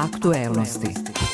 Aktuelnosti.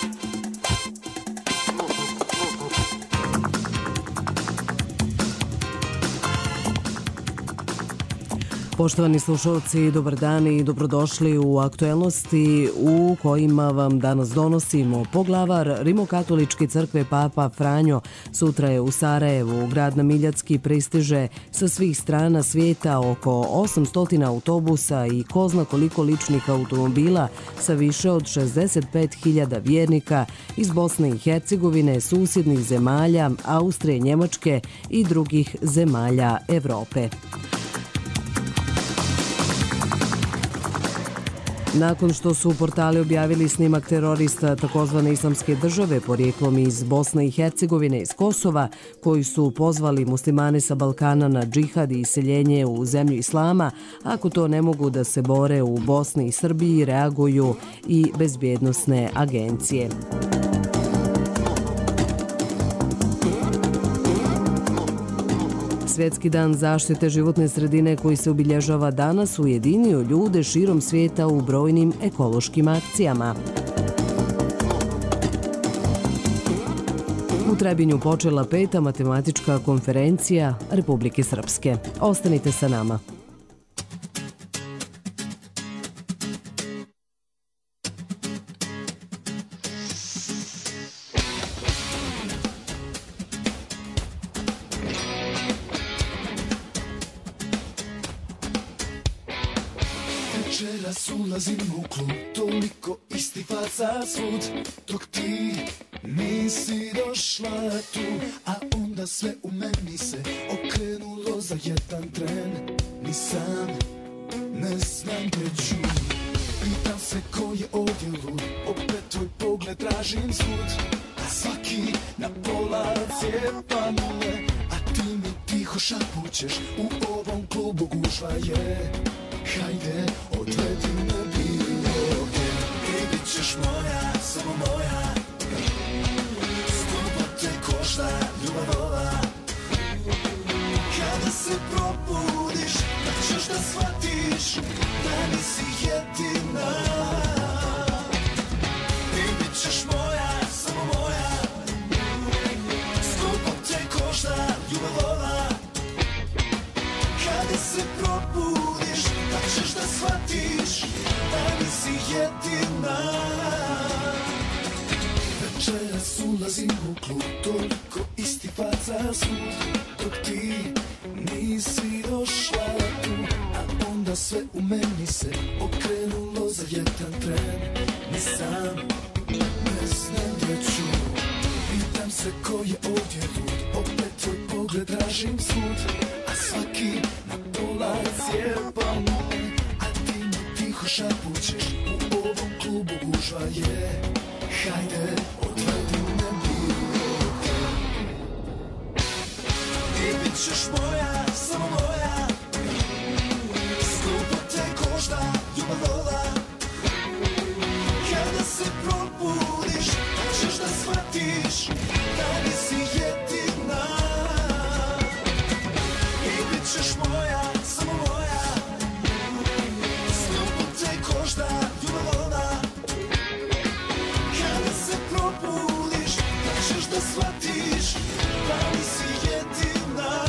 Poštovani slušalci, dobar dan i dobrodošli u Aktuelnosti u kojima vam danas donosimo. Poglavar Rimokatoličke crkve Papa Franjo sutra je u Sarajevu. Grad na Miljacki pristiže sa svih strana svijeta oko 800 autobusa i ko zna koliko ličnih automobila sa više od 65.000 vjernika iz Bosne i Hercegovine, susjednih zemalja, Austrije, Njemačke i drugih zemalja Evrope. Nakon što su portali objavili snimak terorista takozvane islamske države porijeklom iz Bosne i Hercegovine iz Kosova, koji su pozvali muslimane sa Balkana na džihad i iseljenje u zemlju islama, ako to ne mogu da se bore u Bosni i Srbiji, reaguju i bezbjednosne agencije. Svjetski dan zaštite životne sredine koji se obilježava danas ujedinio ljude širom svijeta u brojnim ekološkim akcijama. U Trebinju počela 5. matematička konferencija Republike Srpske. Ostanite sa nama. Večeras ulazim u klub, toliko isti faca svud, dok ti nisi došla tu, a onda sve u meni se okrenulo za jedan tren. Ni sam ne znam gdje ću, pitam se ko je ovdje lud, opet tvoj pogled tražim svud, a svaki na pola cijepa me, a ti mi tiho šapućeš, u ovom klubu gužva je. Hajde, odvedi me bilo gdje, ej, bit ćeš moja, samo moja, skupo te košta ljubav ova. Kada se probudiš, da ćeš da shvatiš da nisi jedina. Ej, bit ćeš moja, samo moja, skupo te košta ljubav ova. Kada se probudiš, da ćeš da shvatiš da nisi jedina. Večeras ulazim u klub, toliko isti faca svud, dok ti nisi došla tu, a onda sve u meni se okrenulo za jedan tren. Ni sam ne znam gdje ću, pitam se ko je ovdje lud, opet tvoj pogled tražim svud, a svaki na pola cijepa me, a ti mi tiho šapućeš, u ovom klubu gužva je. Hajde, odvedi me bilo gdje, i bit ćeš moja, samo moja, skupo te košta ljubav ova. Kada se probudiš, da ćeš da shvatiš da nisi jedina. I bit ćeš moja, samo moja, skupo te košta ljubav ova. Kada se probudiš, da ćeš da shvatiš da nisi jedina.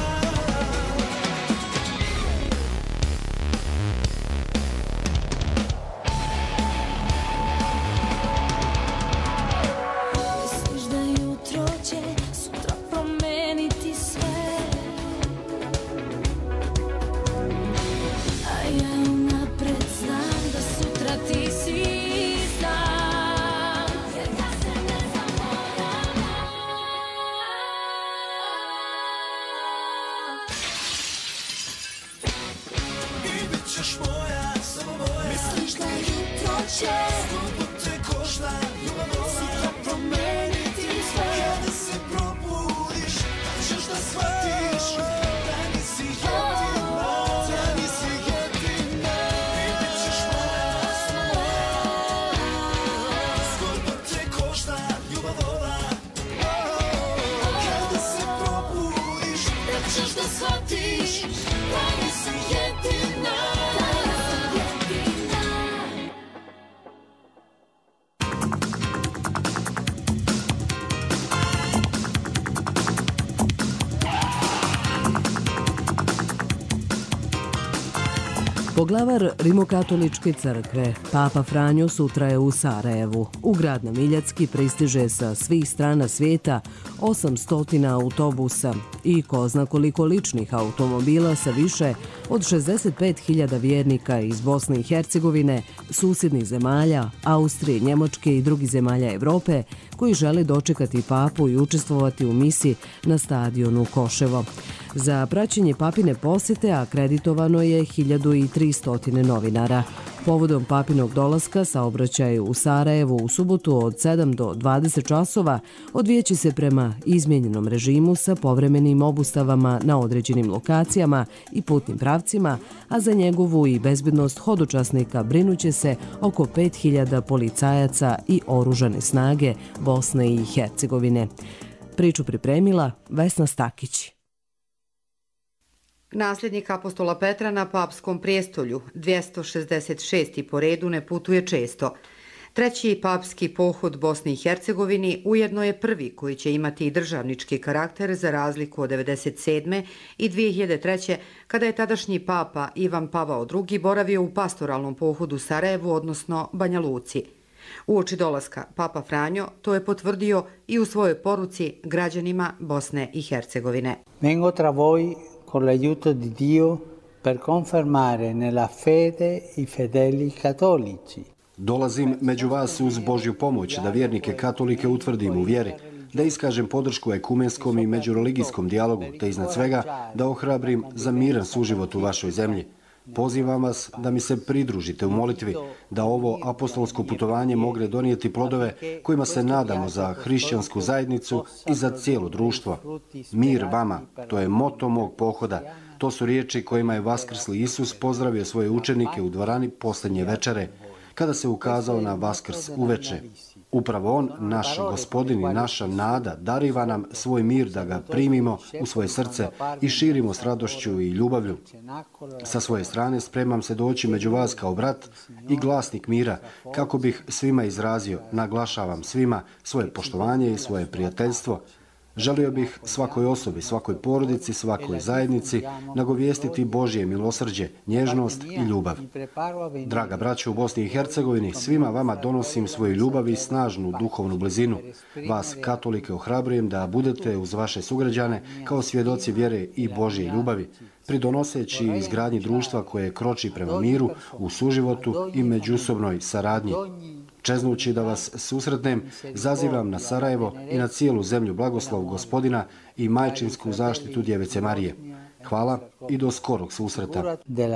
Misliš da jutro će sutra promeniti sve, a ja unapred znam da sutra ti si sam, jer ja se ne zaboravljam. I bit ćeš moja, samo moja, misliš da jutro će skupo te košta ljubav ova. Sutra promeniti sve, kada se probudiš, da ćeš da shvatiš da nisi jedina, da nisi jedina. I bit ćeš moja, samo moja, skupo te košta ljubav ova. Kada se probudiš, da ćeš da shvatiš da nisi jedina. Poglavar Rimokatoličke crkve, Papa Franjo, sutra je u Sarajevu. U grad na Miljacki pristiže sa svih strana svijeta 800 autobusa i ko zna koliko ličnih automobila sa više od 65.000 vjernika iz Bosne i Hercegovine, susjednih zemalja, Austrije, Njemačke i drugih zemalja Evrope koji žele dočekati papu i učestvovati u misi na stadionu Koševo. Za praćenje papine posjete akreditovano je 1300 novinara. Povodom papinog dolaska saobraćaj u Sarajevu u subotu od 7 do 20 časova odvijeće se prema izmijenjenom režimu sa povremenim obustavama na određenim lokacijama i putnim pravcima, a za njegovu i bezbednost hodočasnika brinuće se oko 5000 policajaca i oružane snage Bosne i Hercegovine. Priču pripremila Vesna Stakić. Nasljednik apostola Petra na papskom prijestolju, 266. po redu, ne putuje često. Treći papski pohod Bosni i Hercegovini ujedno je prvi koji će imati i državnički karakter za razliku od 1997. i 2003. kada je tadašnji papa Ivan Pavao II. Boravio u pastoralnom pohodu Sarajevu, odnosno Banja Luci. Uoči dolaska Papa Franjo to je potvrdio i u svojoj poruci građanima Bosne i Hercegovine. Vengo tra voi con l'aiuto di Dio per confermare nella fede i fedeli cattolici. Dolazim među vas uz Božju pomoć da vjernike katolike utvrdim u vjeri, da iskažem podršku ekumenskom i međureligijskom dijalogu, te iznad svega da ohrabrim za miran suživot u vašoj zemlji. Pozivam vas da mi se pridružite u molitvi, da ovo apostolsko putovanje mogne donijeti plodove kojima se nadamo za hrišćansku zajednicu i za cijelo društvo. Mir vama, to je moto mog pohoda. To su riječi kojima je vaskrsli Isus pozdravio svoje učenike u dvorani posljednje večere, kada se ukazao na Vaskrs uveče. Upravo on, naš Gospodin i naša nada, dariva nam svoj mir da ga primimo u svoje srce i širimo s radošću i ljubavlju. Sa svoje strane spremam se doći među vas kao brat i glasnik mira, kako bih svima izrazio, naglašavam svima, svoje poštovanje i svoje prijateljstvo. Želio bih svakoj osobi, svakoj porodici, svakoj zajednici nagovijestiti Božje milosrđe, nježnost i ljubav. Draga braćo u Bosni i Hercegovini, svima vama donosim svoju ljubav i snažnu duhovnu blizinu. Vas, katolike, ohrabrujem da budete uz vaše sugrađane kao svjedoci vjere i Božje ljubavi, pridonoseći izgradnji društva koje kroči prema miru, u suživotu i međusobnoj saradnji. Čeznući da vas susretnem, zazivam na Sarajevo i na cijelu zemlju blagoslov Gospodina i majčinsku zaštitu Djevice Marije. Hvala i do skorog susreta.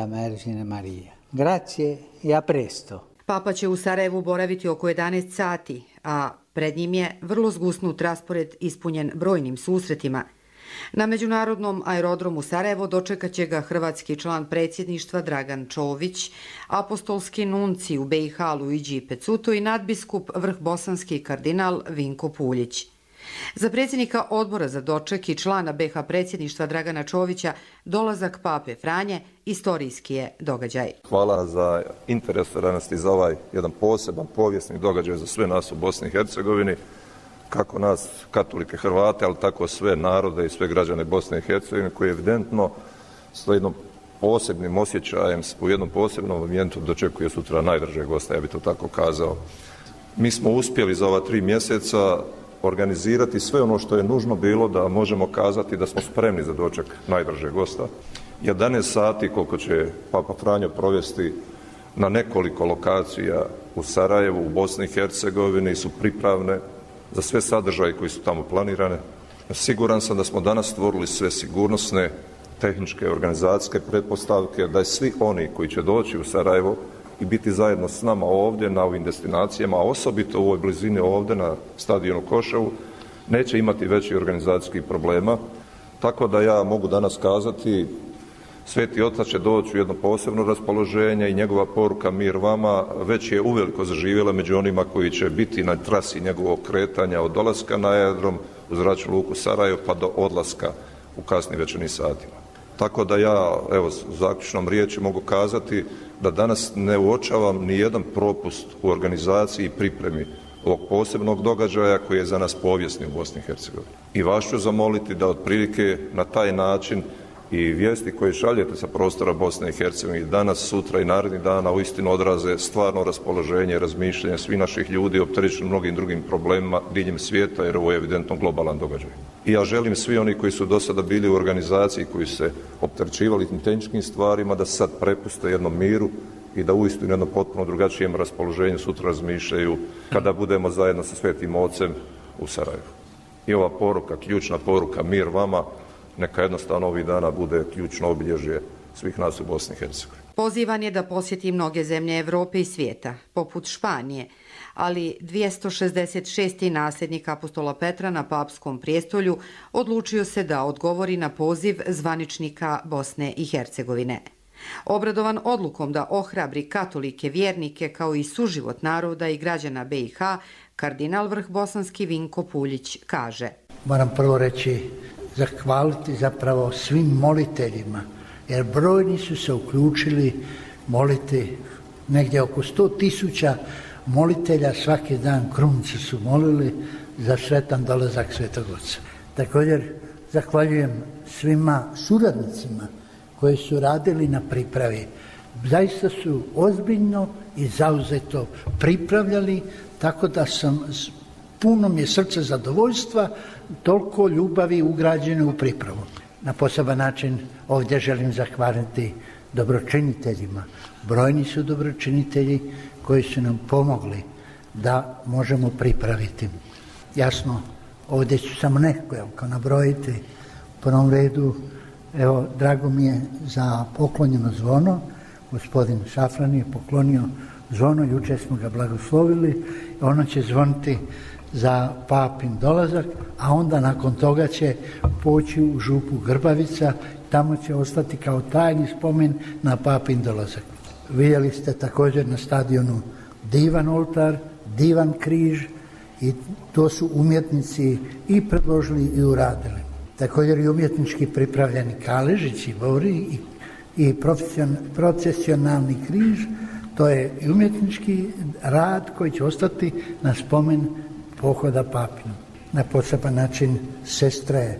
Grazie e a presto. Papa će u Sarajevu boraviti oko 11 sati, a pred njim je vrlo zgusnut raspored ispunjen brojnim susretima. Na međunarodnom aerodromu Sarajevo dočekat će ga hrvatski član predsjedništva Dragan Čović, apostolski nunci u BiH Luigi Pecuto i nadbiskup vrhbosanski kardinal Vinko Puljić. Za predsjednika odbora za doček i člana BiH predsjedništva Dragana Čovića dolazak Pape Franje istorijski je događaj. Hvala za interesiranost za ovaj jedan poseban povijesni događaj za sve nas u Bosni i Hercegovini, kako nas katolike Hrvate, ali tako sve narode i sve građane Bosne i Hercegovine koji evidentno s jednom posebnim osjećajem, u jednom posebnom momentu dočekuje sutra najdražeg gosta, ja bih to tako kazao. Mi smo uspjeli za ova 3 mjeseca organizirati sve ono što je nužno bilo da možemo kazati da smo spremni za doček najdražeg gosta. 11 sati koliko će Papa Franjo provesti na nekoliko lokacija u Sarajevu, u Bosni i Hercegovini su pripravne za sve sadržaje koji su tamo planirane. Siguran sam da smo danas stvorili sve sigurnosne, tehničke, organizacijske pretpostavke, da je svi oni koji će doći u Sarajevo i biti zajedno s nama ovdje na ovim destinacijama, a osobito u ovoj blizini ovdje na stadionu Koševu, neće imati većih organizacijskih problema. Tako da ja mogu danas kazati, Sveti Otac će doći u jedno posebno raspoloženje i njegova poruka mir vama već je uveliko zaživjela među onima koji će biti na trasi njegovog kretanja od dolaska na aerodrom u zračnu luku Sarajevo pa do odlaska u kasnim večernjim satima. Tako da ja, evo, zaključnom riječi mogu kazati da danas ne uočavam ni jedan propust u organizaciji i pripremi ovog posebnog događaja koji je za nas povijesni u Bosni i Hercegovini. I vas ću zamoliti da otprilike na taj način I vijesti koje šaljete sa prostora Bosne i Hercegovine danas, sutra i narednih dana uistinu odraze stvarno raspoloženje, razmišljanje svih naših ljudi opterećeni mnogim drugim problemima diljem svijeta, jer ovo je evidentno globalan događaj. I ja želim svi oni koji su do sada bili u organizaciji, koji su se opterećivali tim tehničkim stvarima, da se sad prepuste jednom miru i da uistinu jedno potpuno drugačijem raspoloženju sutra razmišljaju kada budemo zajedno sa Svetim Ocem u Sarajevu. I ova poruka, ključna poruka, mir vama, neka jednostavno ovih dana bude ključno obilježje svih nas u Bosni i Hercegovini. Pozivan je da posjeti mnoge zemlje Evrope i svijeta, poput Španije, ali 266. nasljednik apostola Petra na papskom prijestolju odlučio se da odgovori na poziv zvaničnika Bosne i Hercegovine. Obradovan odlukom da ohrabri katolike vjernike kao i suživot naroda i građana BiH, kardinal vrhbosanski Vinko Puljić kaže: Moram prvo reći, zahvaliti zapravo svim moliteljima, jer brojni su se uključili moliti, negdje oko 100.000 molitelja svaki dan krunice su molili za sretan dolazak Svetog Oca. Također zahvaljujem svima suradnicima koji su radili na pripravi. Zaista su ozbiljno i zauzeto pripravljali, tako da sam, puno mi je srce zadovoljstva, toliko ljubavi ugrađene u pripravu. Na poseban način ovdje želim zahvaliti dobročiniteljima. Brojni su dobročinitelji koji su nam pomogli da možemo pripraviti. Jasno, ovdje ću samo neko nabrojiti. U prvom redu, evo, drago mi je za poklonjeno zvono. Gospodin Šafran je poklonio zvono, jučer smo ga blagoslovili. Ono će zvoniti za papin dolazak, a onda nakon toga će poći u župu Grbavica, tamo će ostati kao tajni spomen na papin dolazak. Vidjeli ste također na stadionu divan oltar, divan križ i to su umjetnici i predložili i uradili. Također i umjetnički pripravljeni kaležići, bori i procesionalni križ, to je i umjetnički rad koji će ostati na spomen pohoda papinom. Na poseban način sestre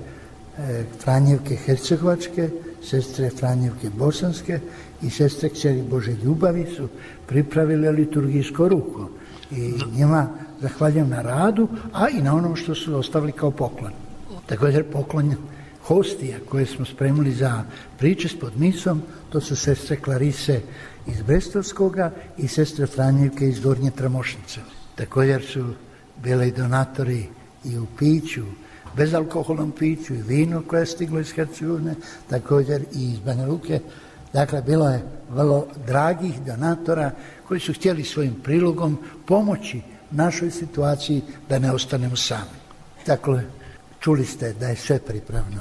Franjevke Hercegovačke, sestre Franjevke Bosanske i sestre Kćeri Bože ljubavi su pripravile liturgijsko ruko. I njima zahvaljujem na radu, a i na onom što su ostavili kao poklon. Također poklon hostija koje smo spremili za pričest pod misom, to su sestre Klarise iz Brestovskoga i sestre Franjevke iz Gornje Tramošnice. Također su bili donatori i u piću, bezalkoholnom piću i vino koje je stiglo iz Hercegovine, također i iz Banja Luke. Dakle, bilo je vrlo dragih donatora koji su htjeli svojim prilogom pomoći našoj situaciji da ne ostanemo sami. Dakle, čuli ste da je sve pripravno.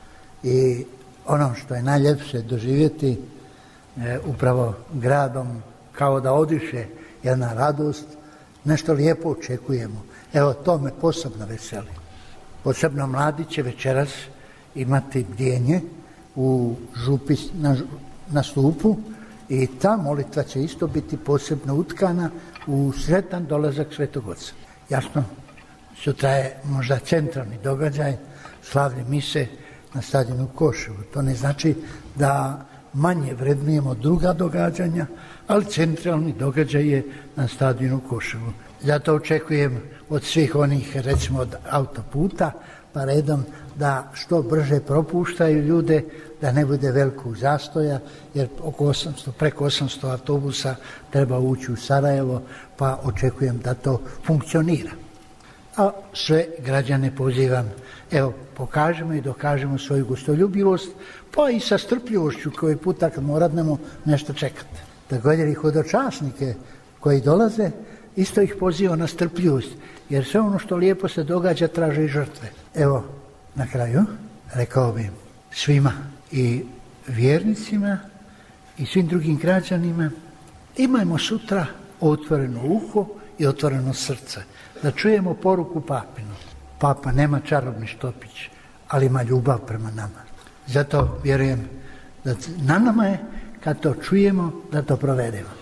I ono što je najljepše doživjeti upravo gradom, kao da odiše jedna radost, nešto lijepo očekujemo. Evo, to me posebno veseli. Posebno mladi će večeras imati bdjenje u župi na stupu i ta molitva će isto biti posebno utkana u sretan dolazak Svetog Oca. Jasno, sutra je možda centralni događaj, slavlje mise na stadionu Koševu. To ne znači da manje vrednujemo druga događanja, ali centralni događaj je na stadionu Koševu. Zato očekujem od svih onih, recimo od autoputa, pa redom da što brže propuštaju ljude, da ne bude velikog zastoja, jer preko 800 autobusa treba ući u Sarajevo, pa očekujem da to funkcionira. A sve građane pozivam, evo, pokažemo i dokažemo svoju gostoljubivost, pa i sa strpljivošću koji puta kad moradnemo nešto čekati. Također i hodočasnike koji dolaze, isto ih poziva na strpljivost, jer sve ono što lijepo se događa traže i žrtve. Evo, na kraju, rekao bih svima i vjernicima i svim drugim građanima, imajmo sutra otvoreno uho i otvoreno srce, da čujemo poruku papinu. Papa nema čarobni štopić, ali ima ljubav prema nama. Zato vjerujem da na nama je, kad to čujemo, da to provedemo.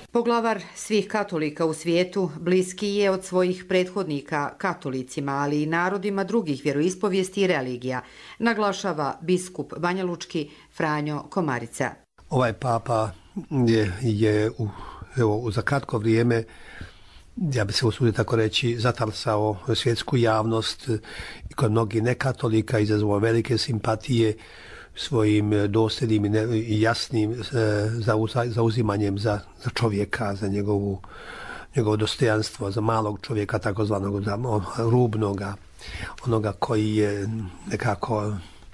Poglavar svih katolika u svijetu bliski je od svojih prethodnika katolicima, ali i narodima drugih vjeroispovijesti i religija, naglašava biskup Banjalučki Franjo Komarica. Ovaj papa je za kratko vrijeme, ja bi se usudio tako reći, zatarsao svjetsku javnost i kod mnogih nekatolika izazvao velike simpatije svojim dosljednim i jasnim zauzimanjem za čovjeka, za njegovo dostojanstvo, za malog čovjeka, takozvanog rubnoga, onoga koji je nekako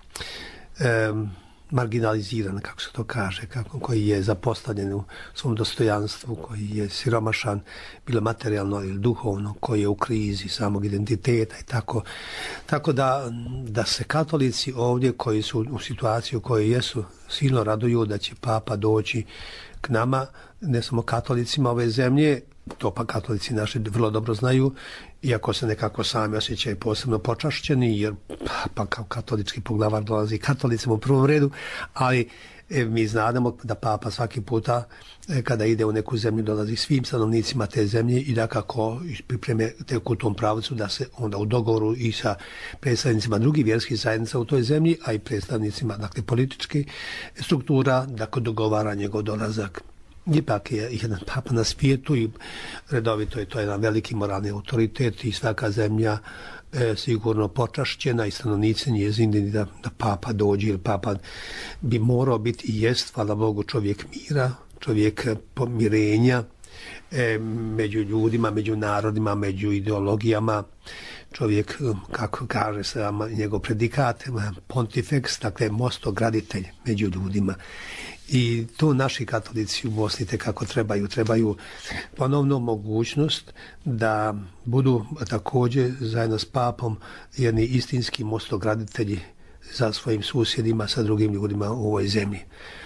marginaliziran, kako se to kaže, koji je zapostavljen u svom dostojanstvu, koji je siromašan, bilo materijalno ili duhovno, koji je u krizi samog identiteta i tako. Tako da se katolici ovdje koji su u situaciji u kojoj jesu silno raduju da će papa doći k nama, ne samo katolicima ove zemlje, to pa katolici naši vrlo dobro znaju, iako se nekako sami osjećaju posebno počašćeni, jer pa kao katolički poglavar dolazi katolicima u prvom redu, ali mi znamo da papa svaki puta kada ide u neku zemlju dolazi svim stanovnicima te zemlje i da kako pripreme tek u tom pravcu da se onda u dogovoru i sa predstavnicima drugih vjerskih zajednica u toj zemlji, a i predstavnicima dakle političkih struktura, dakle dogovara njegov dolazak. Ipak je jedan papa na svijetu i redovito je to jedan veliki moralni autoritet i svaka zemlja sigurno počašćena i stanovnici njezini da papa dođe, jer papa bi morao biti i jest, hvala Bogu, čovjek mira, čovjek pomirenja među ljudima, među narodima, među ideologijama, čovjek, kako kaže se njegov predikat, pontifex, dakle mostograditelj među ljudima. I to naši katolici u Bosni tekako trebaju ponovno mogućnost da budu također zajedno s papom jedni istinski mostograditelji za svojim susjedima, sa drugim ljudima u ovoj zemlji.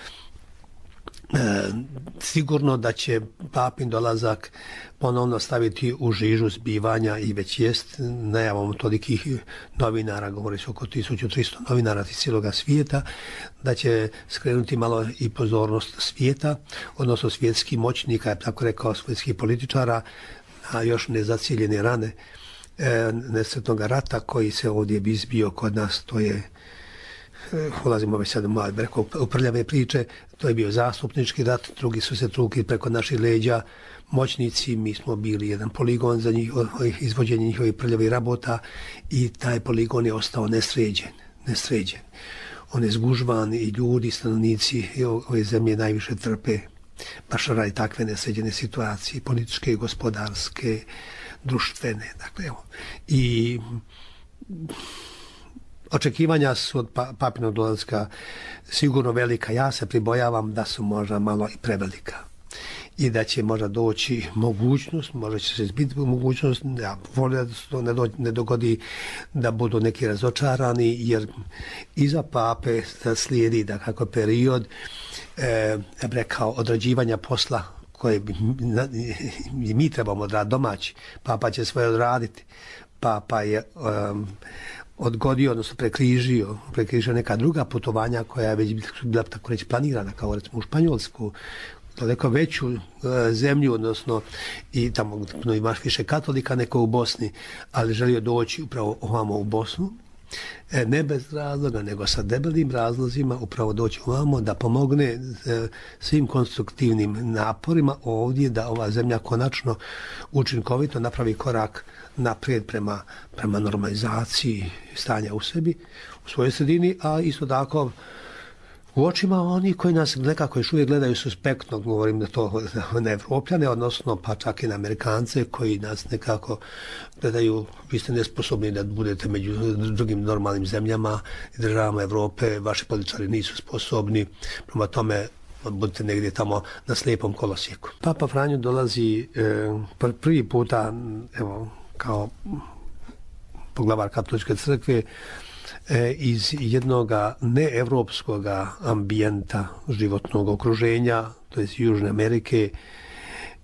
Sigurno da će papin dolazak ponovno staviti u žižu zbivanja i već jest najavom tolikih novinara, govori se oko 1300 novinara iz cijeloga svijeta, da će skrenuti malo i pozornost svijeta, odnosno svjetskih moćnika, tako rekao, svjetskih političara, a još nezacijeljene rane nesretnog rata koji se ovdje izbio kod nas. To je, ulazimo već sad u prljave priče, to je bio zastupnički rat, drugi su se trukli preko naših leđa, moćnici, mi smo bili jedan poligon za izvođenje njihovih prljavih rabota i taj poligon je ostao nesređen. On je zgužvan i ljudi, stanovnici ove zemlje najviše trpe baš radi takve nesređene situacije, političke, gospodarske, društvene. Dakle, evo. I očekivanja su od papinog dolaska sigurno velika. Ja se pribojavam da su možda malo i prevelika. I da će možda doći mogućnost, možda će se izbiti mogućnost, ja volim da se to ne dogodi da budu neki razočarani, jer iza pape slijedi da kako period, ja bih rekao, odrađivanja posla koje mi trebamo odraditi domaći. Papa će svoje odraditi. Papa je odgodio, odnosno prekrižio neka druga putovanja koja je već bila tako reći planirana, kao recimo u Španjolsku, daleko veću zemlju, odnosno i tamo imaš više katolika nego u Bosni, ali želio doći upravo ovamo u Bosnu, ne bez razloga, nego sa debelim razlozima upravo doći ovamo da pomogne svim konstruktivnim naporima ovdje da ova zemlja konačno učinkovito napravi korak naprijed prema normalizaciji stanja u sebi, u svojoj sredini, a isto tako u očima oni koji nas nekako još uvijek gledaju suspektno, govorim da to na Evropljane, odnosno pa čak i na Amerikance koji nas nekako gledaju, vi ste nesposobni da budete među drugim normalnim zemljama i državama Evrope, vaši političari nisu sposobni, prema tome budete negdje tamo na slijepom kolosijeku. Papa Franjo dolazi prvi puta, evo, kao poglavar Katoličke crkve, iz jednog neevropskog ambijenta životnog okruženja, to je Južne Amerike,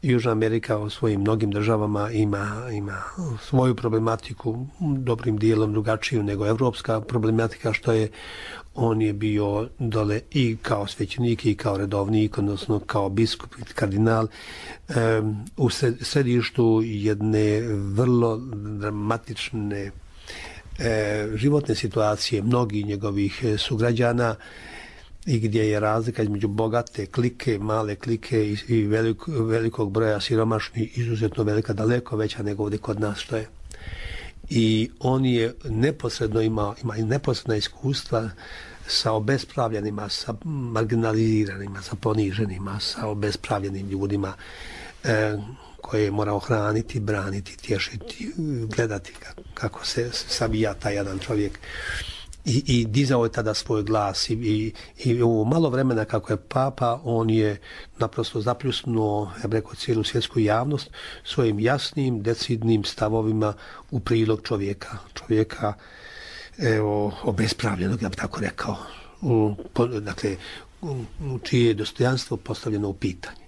Južna Amerika u svojim mnogim državama ima svoju problematiku, dobrim dijelom drugačiju nego evropska problematika, što je on je bio dole i kao svećenik i kao redovnik, odnosno kao biskup i kardinal u središtu jedne vrlo dramatične životne situacije mnogih njegovih sugrađana i gdje je razlika između bogate klike, male klike i velikog broja siromašnih izuzetno velika, daleko veća nego ovdje kod nas što je. I on je neposredno ima i neposredna iskustva sa obespravljenima, sa marginaliziranima, sa poniženima, sa obespravljenim ljudima koje je morao hraniti, braniti, tješiti, gledati kako se savija taj jedan čovjek. I dizao je tada svoj glas i u malo vremena kako je papa, on je naprosto zapljusnuo, ja bih rekao, cijelu svjetsku javnost svojim jasnim, decidnim stavovima u prilog čovjeka obespravljenog, ja bih tako rekao, dakle, čije je dostojanstvo postavljeno u pitanje.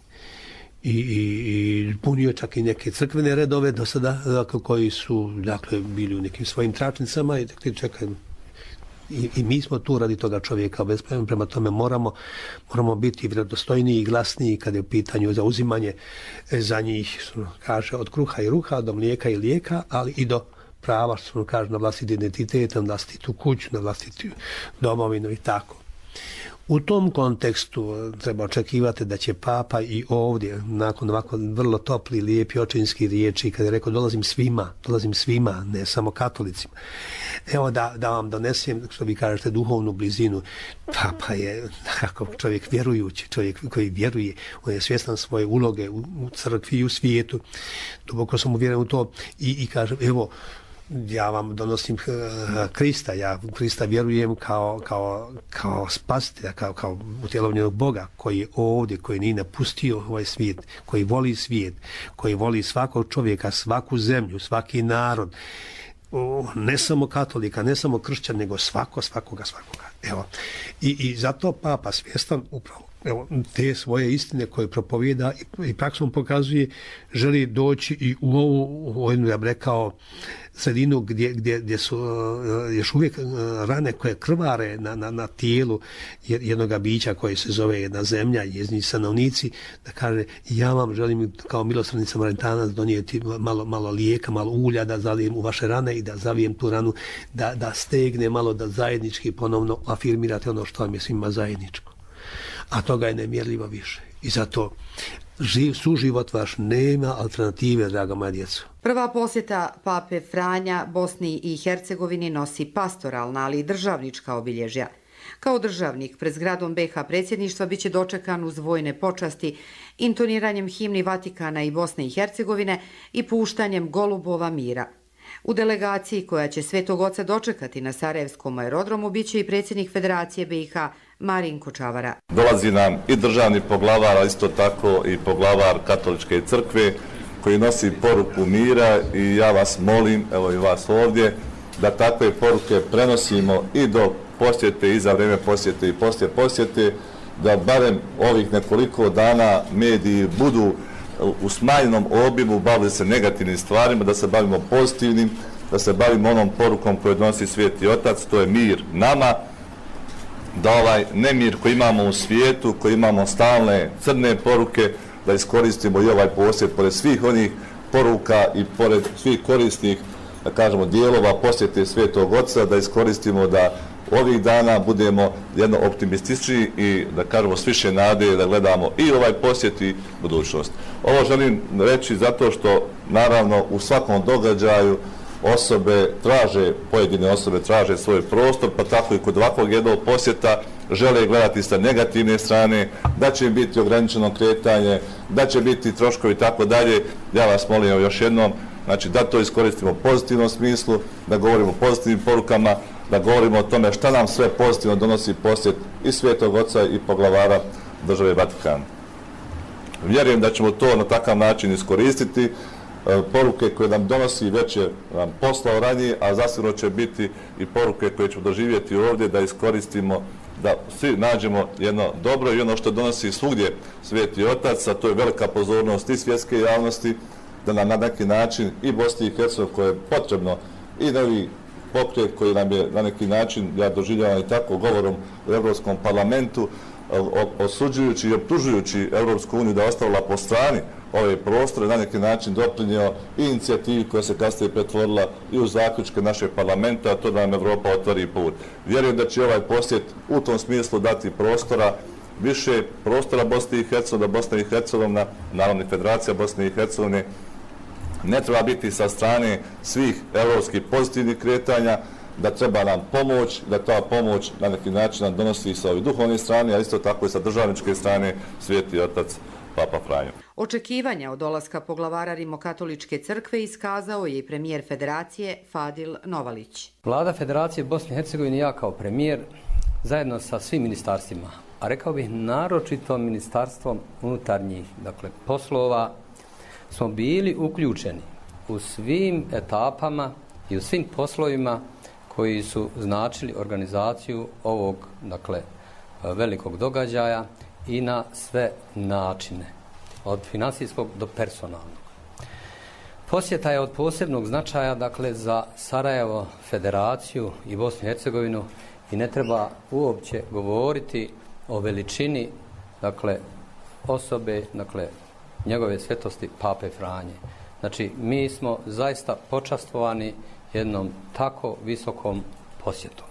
I punio čak i neke crkvene redove do sada, koji su, dakle, bili u nekim svojim tračnicama i dakle, čekaj, i mi smo tu radi toga čovjeka obespravljeni, prema tome moramo biti vjerodostojniji i glasniji kada je u pitanju zauzimanje za njih, kaže, od kruha i ruha, do mlijeka i lijeka, ali i do prava, što kaže, na vlastiti identitet, na vlastitu kuću, na vlastitu domovinu i tako. U tom kontekstu treba očekivati da će papa i ovdje, nakon ovako vrlo topli, lijepi očinski riječi, kada je rekao dolazim svima, ne samo katolicima. Evo da vam donesem, što vi kažete, duhovnu blizinu. Papa je nekako čovjek vjerujući, čovjek koji vjeruje, on je svjestan svoje uloge u crkvi i u svijetu. Duboko sam uvjeren u to i kažem, evo, ja vam donosim Krista, ja u Krista vjerujem kao spasitelja, kao utjelovljenog Boga koji je ovdje, koji nije napustio ovaj svijet, koji voli svakog čovjeka, svaku zemlju, svaki narod, ne samo katolika, ne samo kršćan, nego svakoga. Evo. I zato papa svjestan upravo te svoje istine koje propovijeda i praksom pokazuje, želi doći i u ovu, ja bih rekao, sredinu gdje su još uvijek rane koje krvare na tijelu jednog bića koje se zove jedna zemlja i njezini stanovnici, da kaže, ja vam želim kao milosrdni Samaritanac donijeti malo lijeka, malo ulja da zalijem u vaše rane i da zavijem tu ranu, da stegne malo, da zajednički ponovno afirmirate ono što vam je svima zajedničko. A toga je nemjerljivo više. I zato suživot vaš nema alternative, draga moja djeco. Prva posjeta pape Franja Bosni i Hercegovini nosi pastoralna, ali i državnička obilježja. Kao državnik pred zgradom BiH predsjedništva biće dočekan uz vojne počasti, intoniranjem himni Vatikana i Bosne i Hercegovine i puštanjem golubova mira. U delegaciji koja će Svetog Oca dočekati na Sarajevskom aerodromu biće i predsjednik Federacije BiH Marinko Čavara. Dolazi nam i državni poglavar, a isto tako i poglavar Katoličke crkve koji nosi poruku mira i ja vas molim, evo i vas ovdje, da takve poruke prenosimo i do posjete i za vrijeme posjete i poslije posjete, da barem ovih nekoliko dana mediji budu u smanjenom obimu bavili se negativnim stvarima, da se bavimo pozitivnim, da se bavimo onom porukom koju donosi Sveti Otac, to je mir nama, da ovaj nemir koji imamo u svijetu, koji imamo stalne crne poruke, da iskoristimo i ovaj posjet pored svih onih poruka i pored svih korisnih, da kažemo, dijelova posjete Svetog Oca, da iskoristimo da ovih dana budemo jedno optimističniji i da kažemo s više nade da gledamo i ovaj posjet i budućnost. Ovo želim reći zato što naravno u svakom događaju pojedine osobe traže svoj prostor, pa tako i kod ovakvog jednog posjeta žele gledati sa negativne strane, da će im biti ograničeno kretanje, da će biti troškovi i tako dalje. Ja vas molim još jednom, znači da to iskoristimo u pozitivnom smislu, da govorimo o pozitivnim porukama, da govorimo o tome šta nam sve pozitivno donosi posjet i Svetog Oca i poglavara države Vatikan. Vjerujem da ćemo to na takav način iskoristiti. Poruke koje nam donosi već je nam poslao ranije, a zasigurno će biti i poruke koje ćemo doživjeti ovdje da iskoristimo da svi nađemo jedno dobro i ono što donosi svugdje Sveti Otac, a to je velika pozornost i svjetske javnosti, da nam na neki način i Bosni i Hercegovini koje je potrebno i novi pokret koji nam je na neki način, ja doživljavam i tako govorom u Europskom parlamentu, osuđujući i optužujući Europsku uniju da je ostavila po strani ove prostore, na neki način doprinio i inicijativi koja se kasnije pretvorila i u zaključke našeg parlamenta, a to da nam Evropa otvori put. Vjerujem da će ovaj posjet u tom smislu dati prostora, više prostora Bosni i Hercegovini, da Bosna i Hercegovina, naravno i Federacija Bosne i Hercegovine, ne treba biti sa strane svih evropskih pozitivnih kretanja, da treba nam pomoć, da ta pomoć na neki način nam donosi sa ove duhovne strane, a isto tako i sa državničke strane Sveti Otac Papa Franjo. Očekivanja od dolaska poglavara Rimokatoličke crkve iskazao je i premijer Federacije Fadil Novalić. Vlada Federacije Bosne i Hercegovine i ja kao premijer zajedno sa svim ministarstvima, a rekao bih naročito Ministarstvom unutarnjih poslova, smo bili uključeni u svim etapama i u svim poslovima koji su značili organizaciju ovog velikog događaja i na sve načine, od financijskog do personalnog. Posjeta je od posebnog značaja za Sarajevo, Federaciju i Bosnu i Hercegovinu i ne treba uopće govoriti o veličini osobe, njegove svetosti Pape Franje. Znači, mi smo zaista počastvovani jednom tako visokom posjetom.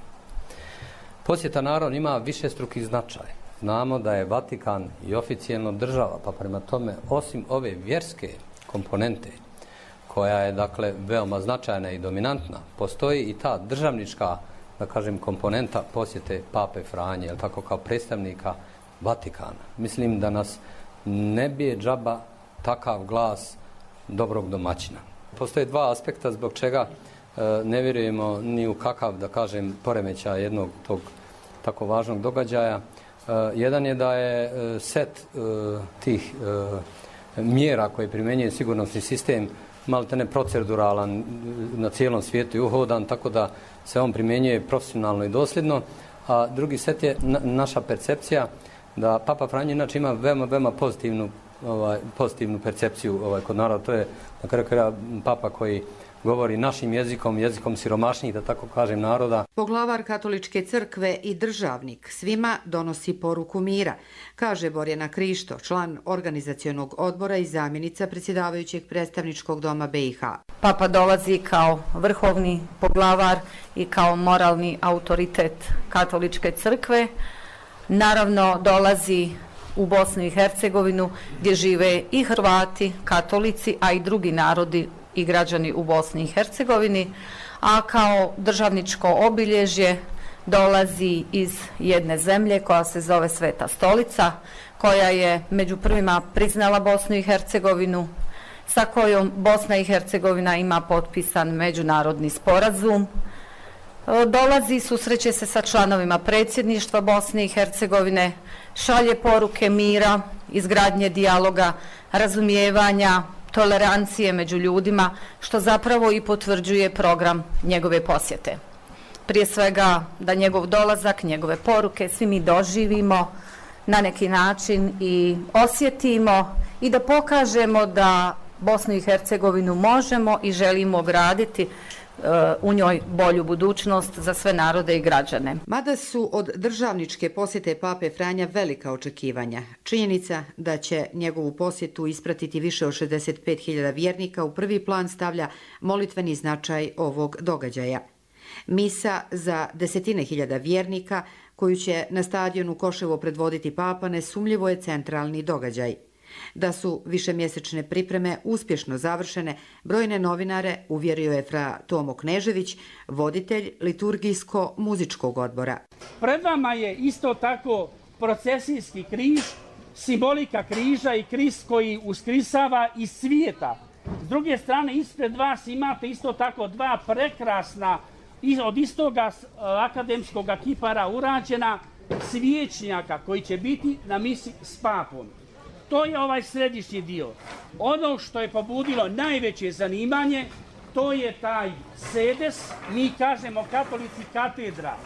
Posjeta naravno ima višestruki značaj. Znamo da je Vatikan i oficijelno država, pa prema tome, osim ove vjerske komponente, koja je veoma značajna i dominantna, postoji i ta državnička, komponenta posjete Pape Franje, tako kao predstavnika Vatikana. Mislim da nas ne bije džaba takav glas dobrog domaćina. Postoje dva aspekta zbog čega ne vjerujemo ni u kakav, poremećaj jednog tog tako važnog događaja. Jedan je da je set tih mjera koje primjenjuje sigurnosni sistem maltene proceduralan na cijelom svijetu i uhodan, tako da se on primjenjuje profesionalno i dosljedno, a drugi set je naša percepcija da Papa Franjo inače ima veoma pozitivnu percepciju kod naroda. To je na kraju krajeva Papa koji govori našim jezikom siromašnih, da tako kažem, naroda. Poglavar Katoličke crkve i državnik svima donosi poruku mira, kaže Borjana Krišto, član organizacionog odbora i zamjenica predsjedavajućeg predstavničkog doma BiH. Papa dolazi kao vrhovni poglavar i kao moralni autoritet Katoličke crkve. Naravno, dolazi u Bosnu i Hercegovinu gdje žive i Hrvati, katolici, a i drugi narodi i građani u Bosni i Hercegovini, a kao državničko obilježje dolazi iz jedne zemlje koja se zove Sveta Stolica, koja je među prvima priznala Bosnu i Hercegovinu, sa kojom Bosna i Hercegovina ima potpisan međunarodni sporazum. Dolazi, susreće se sa članovima predsjedništva Bosne i Hercegovine, šalje poruke mira, izgradnje dijaloga, razumijevanja, tolerancije među ljudima, što zapravo i potvrđuje program njegove posjete. Prije svega da njegov dolazak, njegove poruke svi mi doživimo na neki način i osjetimo i da pokažemo da Bosnu i Hercegovinu možemo i želimo graditi u njoj bolju budućnost za sve narode i građane. Mada su od državničke posjete Pape Franja velika očekivanja, činjenica da će njegovu posjetu ispratiti više od 65.000 vjernika u prvi plan stavlja molitveni značaj ovog događaja. Misa za desetine hiljada vjernika koju će na stadionu Koševo predvoditi Papa nesumljivo je centralni događaj. Da su višemjesečne pripreme uspješno završene, brojne novinare uvjerio je fra Tomo Knežević, voditelj liturgijsko-muzičkog odbora. Pred vama je isto tako procesijski križ, simbolika križa i Krist koji uskrisava iz svijeta. S druge strane, ispred vas imate isto tako dva prekrasna, od istoga akademskog kipara urađena svijećnjaka koji će biti na misi s papom. To je ovaj središnji dio. Ono što je pobudilo najveće zanimanje, to je taj sedes, mi kažemo katolici katedra.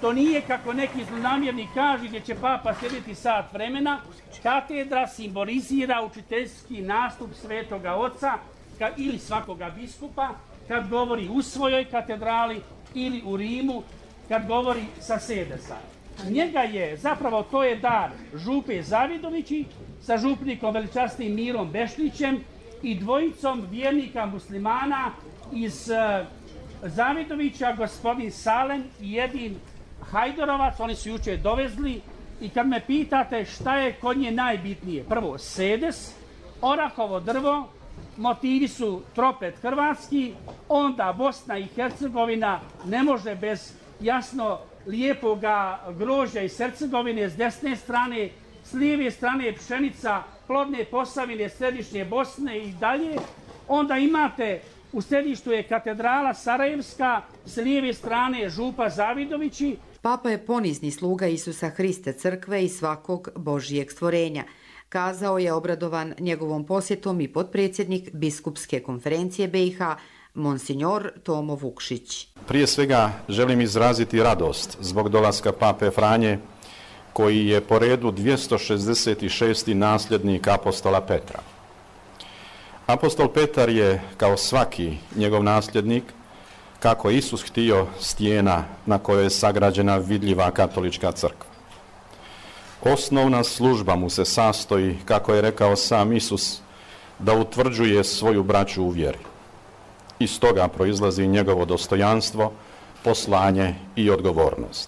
To nije kako neki zlonamjerni kažu gdje će papa sjediti sat vremena. Katedra simbolizira učiteljski nastup Svetoga Oca ili svakoga biskupa kad govori u svojoj katedrali ili u Rimu kad govori sa sedesa. Njega je, zapravo to je dar župe Zavidovići sa župnikom veličasnim Mirom Bešlićem i dvojicom vjernika muslimana iz Zavidovića, gospodin Salem i Edin Hajdorovac. Oni su jučer dovezli i kad me pitate šta je kod nje najbitnije, prvo sedes, orahovo drvo, motivi su tropet hrvatski, onda Bosna i Hercegovina ne može bez jasno lijepoga grožđa iz Hercegovine s desne strane, s lijeve strane pšenica, plodne Posavine, središnje Bosne i dalje. Onda imate u središtu je katedrala Sarajevska, s lijeve strane župa Zavidovići. Papa je ponizni sluga Isusa Hrista crkve i svakog Božijeg stvorenja. Kazao je obradovan njegovom posjetom i potpredsjednik Biskupske konferencije BiH, Monsignor Tomo Vukšić. Prije svega želim izraziti radost zbog dolaska Pape Franje, koji je po redu 266. nasljednik apostola Petra. Apostol Petar je, kao svaki njegov nasljednik, kako je Isus htio, stijena na kojoj je sagrađena vidljiva katolička crkva. Osnovna služba mu se sastoji, kako je rekao sam Isus, da utvrđuje svoju braću u vjeri. Iz toga proizlazi njegovo dostojanstvo, poslanje i odgovornost.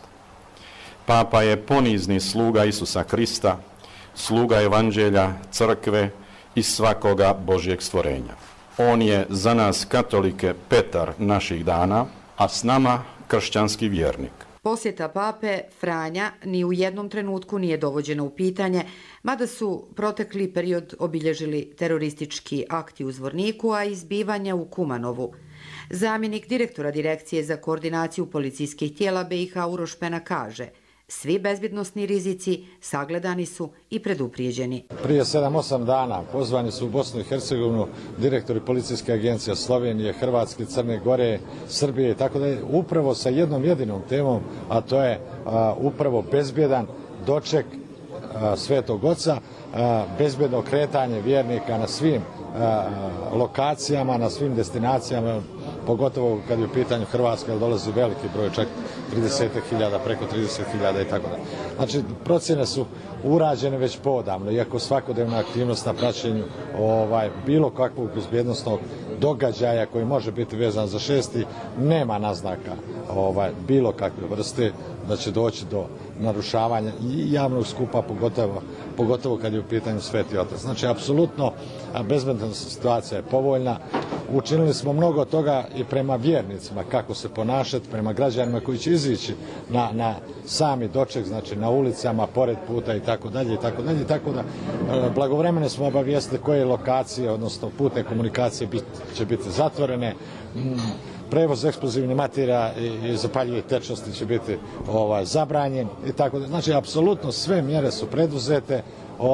Papa je ponizni sluga Isusa Krista, sluga evanđelja, crkve i svakoga Božjeg stvorenja. On je za nas katolike Petar naših dana, a s nama kršćanski vjernik. Posjeta pape Franja ni u jednom trenutku nije dovođena u pitanje, mada su protekli period obilježili teroristički akti u Zvorniku, a i zbivanja u Kumanovu. Zamjenik direktora Direkcije za koordinaciju policijskih tijela BiH Uroš Pena kaže: svi bezbjednosni rizici sagledani su i preduprijeđeni. Prije 7-8 dana pozvani su u Bosnu i Hercegovinu direktori policijske agencije Slovenije, Hrvatske, Crne Gore, Srbije i tako dalje, upravo sa jednom jedinom temom, a to je upravo bezbjedan doček Svetog Oca, bezbjedno kretanje vjernika na svim lokacijama, na svim destinacijama, pogotovo kad je u pitanju Hrvatska, jer dolazi veliki broj, čak 30.000, preko 30.000 i tako dalje. Znači, procjene su urađene već poodavno, iako svakodnevna aktivnost na praćenju bilo kakvog bezbjednosnog događaja koji može biti vezan za 6. nema naznaka bilo kakve vrste da će doći do narušavanja i javnog skupa, pogotovo kad je u pitanju Sveti Otac. Znači, apsolutno bezbednosna situacija je povoljna. Učinili smo mnogo toga i prema vjernicima, kako se ponašati, prema građanima koji će izići na sami doček, znači na ulicama, pored puta i tako dalje. Tako da blagovremeno smo obavijestili koje lokacije, odnosno putne komunikacije će biti zatvorene. Prevoz eksplozivnih materija i zapaljivih tečnosti će biti zabranjen i tako da. Znači, apsolutno sve mjere su preduzete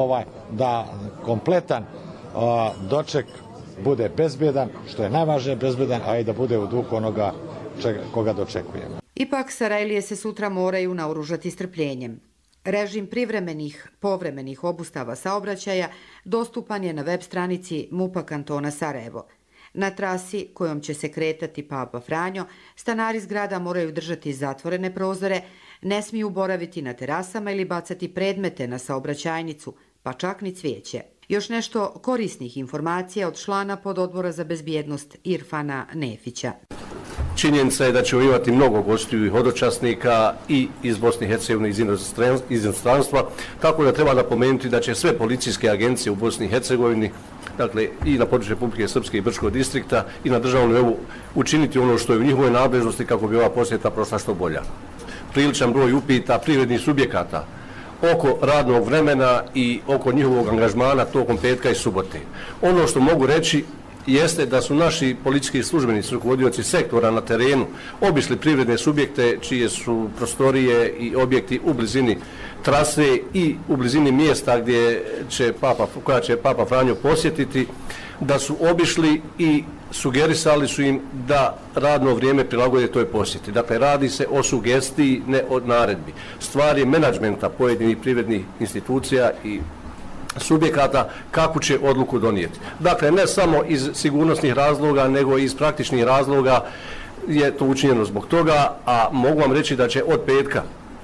da kompletan doček bude bezbjedan, što je najvažnije bezbjedan, a i da bude u duhu onoga koga dočekujemo. Ipak Sarajlije se sutra moraju naoružati strpljenjem. Režim privremenih, povremenih obustava saobraćaja dostupan je na web stranici MUP-a kantona Sarajevo. Na trasi kojom će se kretati Papa Franjo, stanari zgrada moraju držati zatvorene prozore, ne smiju boraviti na terasama ili bacati predmete na saobraćajnicu, pa čak ni cvijeće. Još nešto korisnih informacija od člana pododbora za bezbjednost Irfana Nefića. Činjenica je da ćemo imati mnogo gostiju i hodočasnika i iz Bosne i Hercegovine, iz inostranstva, tako da treba napomenuti da će sve policijske agencije u Bosni i Hercegovini, dakle i na području Republike Srpske i Brčkog distrikta i na državnom nivou učiniti ono što je u njihovoj nadležnosti kako bi ova posjeta prošla što bolja. Priličan broj upita privrednih subjekata oko radnog vremena i oko njihovog angažmana tokom petka i subote. Ono što mogu reći jeste da su naši policijski službenici, rukovodioci sektora na terenu obišli privredne subjekte čije su prostorije i objekti u blizini trase i u blizini mjesta koja će Papa Franjo posjetiti, da su obišli i sugerisali su im da radno vrijeme prilagode toj posjeti. Dakle, radi se o sugestiji, ne o naredbi. Stvar je menadžmenta pojedinih privrednih institucija i subjekata kako će odluku donijeti. Dakle, ne samo iz sigurnosnih razloga, nego i iz praktičnih razloga je to učinjeno zbog toga, a mogu vam reći da će od petka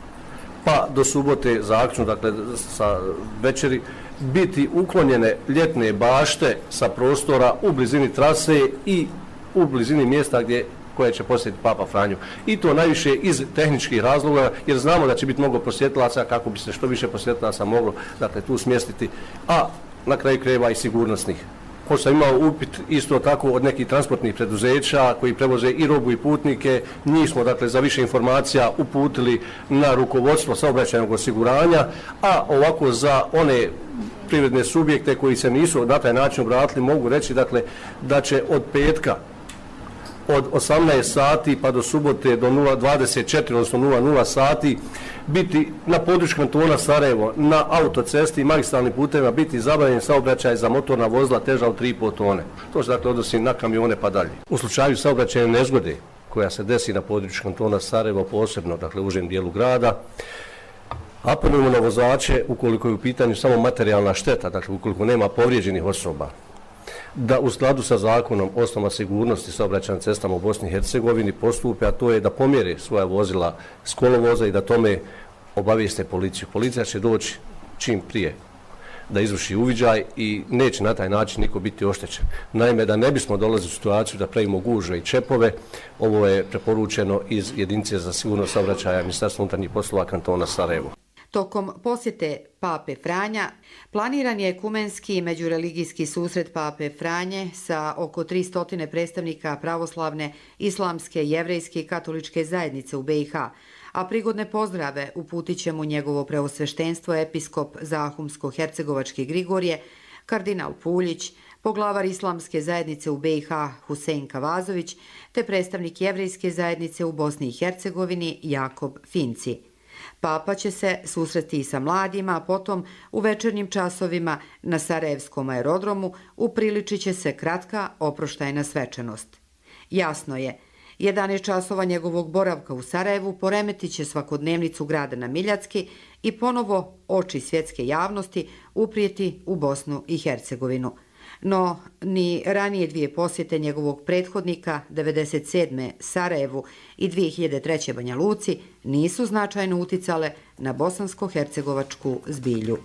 pa do subote zaključno, dakle sa večeri, biti uklonjene ljetne bašte sa prostora u blizini trase i u blizini mjesta koje će posjetiti Papa Franjo. I to najviše iz tehničkih razloga, jer znamo da će biti mnogo posjetilaca, kako bi se što više posjetilaca moglo, dakle, tu smjestiti, a na kraju krajeva i sigurnosnih. Ko sam imao upit isto tako od nekih transportnih preduzeća koji prevoze i robu i putnike, njih smo, dakle, za više informacija uputili na rukovodstvo saobraćajnog osiguranja, a ovako za one privredne subjekte koji se nisu na taj način obratili, mogu reći, dakle, da će od petka od 18 sati pa do subote do 024, odnosno 00 sati biti na području kantona Sarajevo na autocesti i magistralnim putevima biti zabranjen saobraćaj za motorna vozila teža od 3,5 tone. To se, dakle, odnosi na kamione pa dalje. U slučaju saobraćajne nezgode koja se desi na području kantona Sarajevo, posebno, dakle, u užem dijelu grada, apelujemo na vozače, ukoliko je u pitanju samo materijalna šteta, dakle ukoliko nema povrijeđenih osoba, da u skladu sa zakonom o osnovama sigurnosti saobraćajnim cestama u Bosni i Hercegovini postupe, a to je da pomjere svoja vozila s kolovoza i da tome obavijeste policiju. Policija će doći čim prije da izvrši uviđaj i neće na taj način niko biti oštećen. Naime, da ne bismo dolazili u situaciju da pravimo gužve i čepove, ovo je preporučeno iz jedinice za sigurnost saobraćaja Ministarstva unutarnjih poslova kantona Sarajevo. Tokom posjete Pape Franja planiran je ekumenski međureligijski susret Pape Franje sa oko 300 predstavnika pravoslavne, islamske, jevrejske i katoličke zajednice u BiH, a prigodne pozdrave uputit će mu njegovo preosveštenstvo episkop Zahumsko-hercegovački Grigorije, kardinal Puljić, poglavar islamske zajednice u BiH Husein Kavazović, te predstavnik jevrejske zajednice u Bosni i Hercegovini Jakob Finci. Papa će se susreti sa mladima, a potom u večernjim časovima na Sarajevskom aerodromu upriličit će se kratka oproštajna svečanost. Jasno je, 11 časova njegovog boravka u Sarajevu poremetit će svakodnevnicu grada na Miljacki i ponovo oči svjetske javnosti uprijeti u Bosnu i Hercegovinu. No, ni ranije dvije posjete njegovog prethodnika 1997. Sarajevu i 2003. Banja Luci nisu značajno uticale na bosansko-hercegovačku zbilju.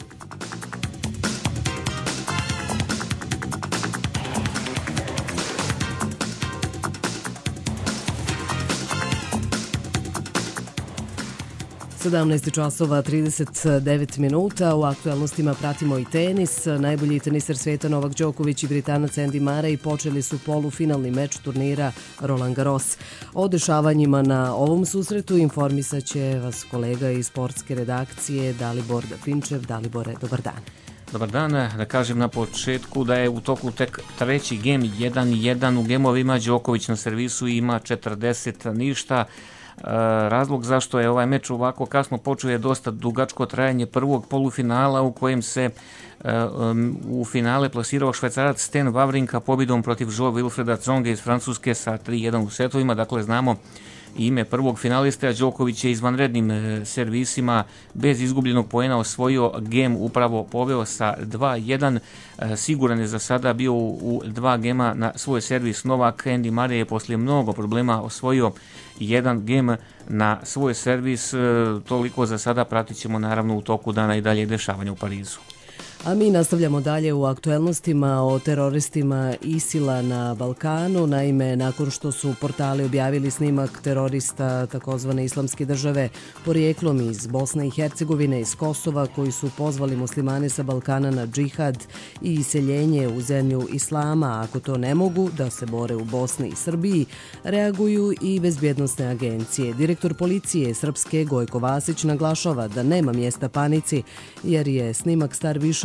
17 časova 39 minuta. U aktualnostima pratimo i tenis. Najbolji teniser sveta Novak Đoković i Britanac Andy Murray počeli su polufinalni meč turnira Roland Garros. O dešavanjima na ovom susretu informisat će vas kolega iz sportske redakcije Dalibor Finčev. Dalibore, dobar dan. Dobar dan, da kažem na početku da je u toku tek treći gem 1-1 u gemovima. Đoković na servisu ima 40 ništa. Razlog zašto je ovaj meč ovako kasno počeo je dosta dugačko trajanje prvog polufinala u kojem se u finale plasirao Švajcarac Stan Wawrinka pobjedom protiv Jo Wilfreda Tsonga iz Francuske sa 3-1 u setovima. Dakle, znamo ime prvog finaliste, a Đoković je izvanrednim servisima bez izgubljenog poena osvojio gem, upravo poveo sa 2-1. Siguran je za sada bio u dva gema na svoj servis Novak. Andy Murray je poslije mnogo problema osvojio jedan gem na svoj servis. Toliko za sada, pratit ćemo naravno u toku dana i dalje dešavanja u Parizu. A mi nastavljamo dalje u aktuelnostima o teroristima ISIL-a na Balkanu. Naime, nakon što su portali objavili snimak terorista takozvane islamske države porijeklom iz Bosne i Hercegovine, iz Kosova, koji su pozvali muslimane sa Balkana na džihad i iseljenje u zemlju islama, ako to ne mogu, da se bore u Bosni i Srbiji, reaguju i bezbjednosne agencije. Direktor policije Srpske Gojko Vasić naglašava da nema mjesta panici, jer je snimak star više